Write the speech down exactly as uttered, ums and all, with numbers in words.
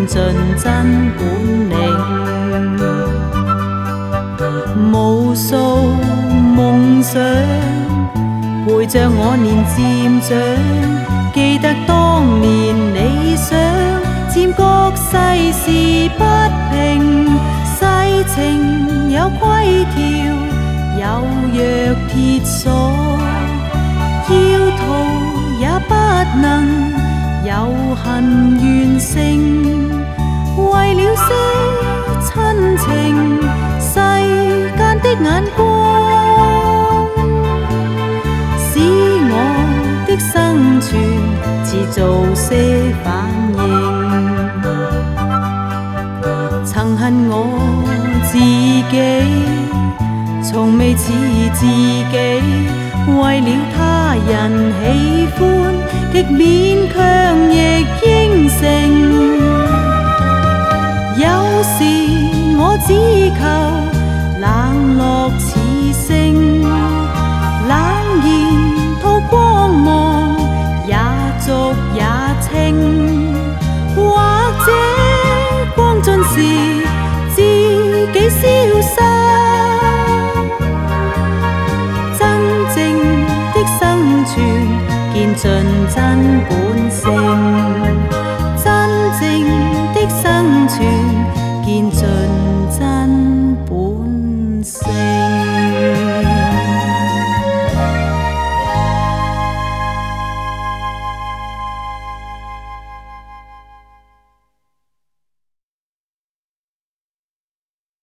見盡真本領。無數夢想陪着我年漸長，記得當年理想，漸覺世事不平，世情有規條，有若鐵鎖，要逃也不能，有恨完成。為了些親情，世間的眼光，使我的生存遲做些反應。曾恨我自己，從未似自己，為了他人喜歡，極勉強亦應承。有時我只求冷落似星，冷言吐光芒，也俗也清。或者光盡時自己消失，真正的生存見盡真本性，真正的生